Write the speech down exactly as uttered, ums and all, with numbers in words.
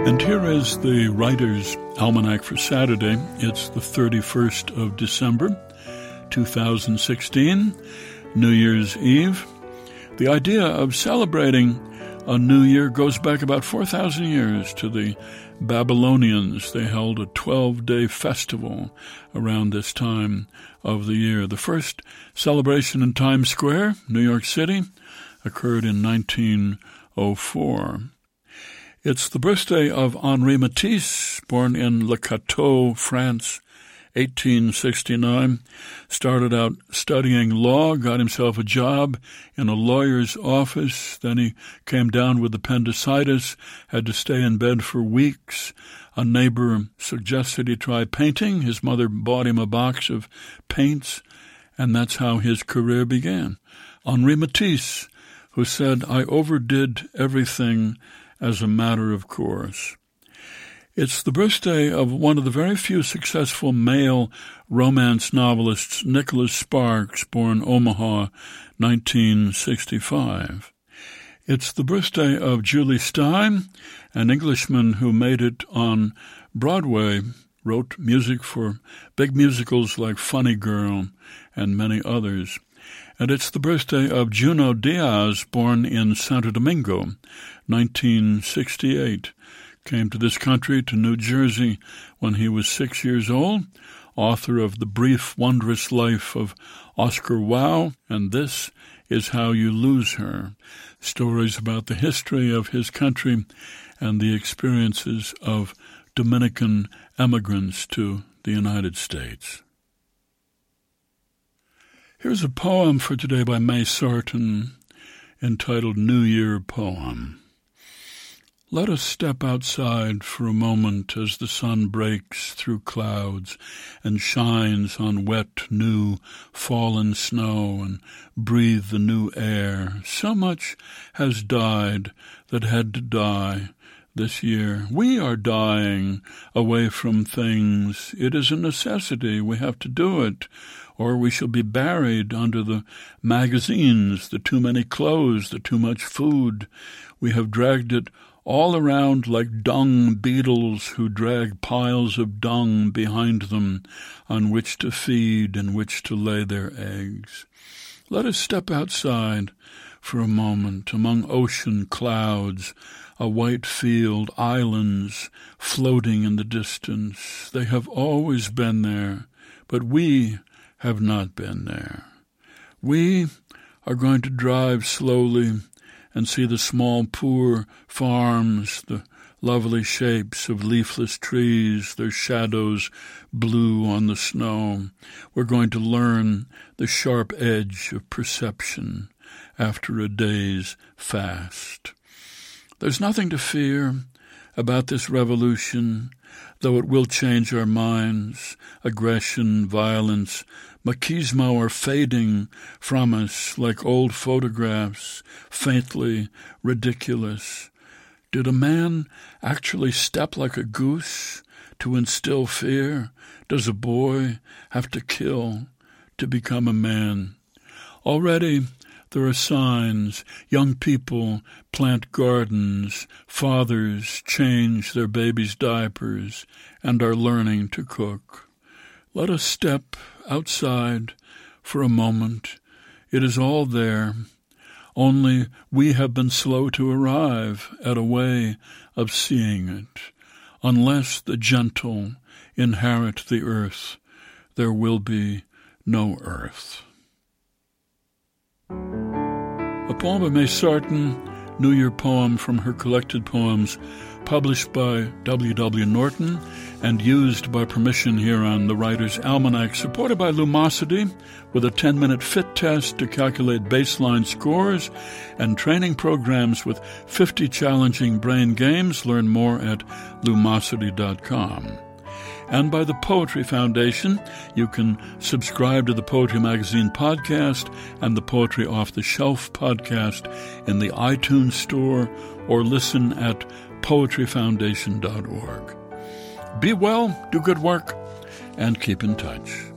And here is the Writer's Almanac for Saturday. It's the thirty-first of December, two thousand sixteen, New Year's Eve. The idea of celebrating a new year goes back about four thousand years to the Babylonians. They held a twelve-day festival around this time of the year. The first celebration in Times Square, New York City, occurred in nineteen oh four. It's the birthday of Henri Matisse, born in Le Cateau, France, eighteen sixty-nine. Started out studying law, got himself a job in a lawyer's office. Then he came down with appendicitis, had to stay in bed for weeks. A neighbor suggested he try painting. His mother bought him a box of paints, and that's how his career began. Henri Matisse, who said, "I overdid everything as a matter of course." It's the birthday of one of the very few successful male romance novelists, Nicholas Sparks, born Omaha, nineteen sixty-five. It's the birthday of Julie Stein, an Englishman who made it on Broadway, wrote music for big musicals like Funny Girl and many others. And it's the birthday of Junot Diaz, born in Santo Domingo, nineteen sixty-eight. Came to this country, to New Jersey, when he was six years old, author of The Brief, Wondrous Life of Oscar Wilde, and This Is How You Lose Her, stories about the history of his country and the experiences of Dominican emigrants to the United States. Here's a poem for today by May Sarton, entitled New Year Poem. Let us step outside for a moment as the sun breaks through clouds and shines on wet, new, fallen snow, and breathe the new air. So much has died that had to die this year. We are dying away from things. It is a necessity. We have to do it, or we shall be buried under the magazines, the too many clothes, the too much food. We have dragged it all around like dung beetles who drag piles of dung behind them on which to feed and which to lay their eggs. Let us step outside for a moment among ocean clouds, a white field, islands floating in the distance. They have always been there, but we have not been there. We are going to drive slowly and see the small, poor farms, the lovely shapes of leafless trees, their shadows blue on the snow. We're going to learn the sharp edge of perception after a day's fast. There's nothing to fear about this revolution, though it will change our minds. Aggression, violence, machismo are fading from us like old photographs, faintly ridiculous. Did a man actually step like a goose to instill fear? Does a boy have to kill to become a man? Already there are signs. Young people plant gardens. Fathers change their babies' diapers and are learning to cook. Let us step outside for a moment. It is all there. Only we have been slow to arrive at a way of seeing it. Unless the gentle inherit the earth, there will be no earth. A poem by May Sarton, New Year poem from her collected poems, published by W W Norton and used by permission here on the Writer's Almanac, supported by Lumosity, with a ten-minute fit test to calculate baseline scores and training programs with fifty challenging brain games. Learn more at lumosity dot com. And by the Poetry Foundation. You can subscribe to the Poetry Magazine podcast and the Poetry Off the Shelf podcast in the iTunes Store, or listen at poetry foundation dot org. Be well, do good work, and keep in touch.